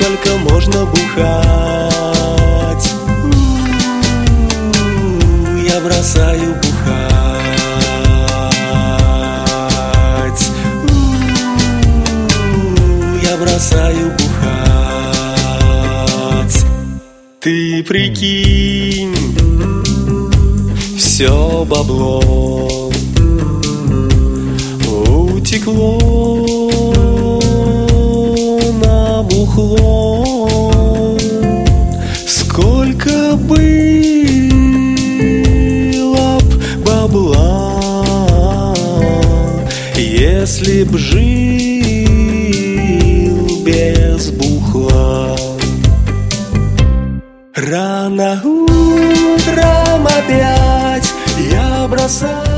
сколько можно бухать. Я бросаю бухать. Я бросаю бухать. Ты прикинь, все бабло утекло на бухло. Сколько было б бабла, если б жил без бухла. Рано утром опять я бросаю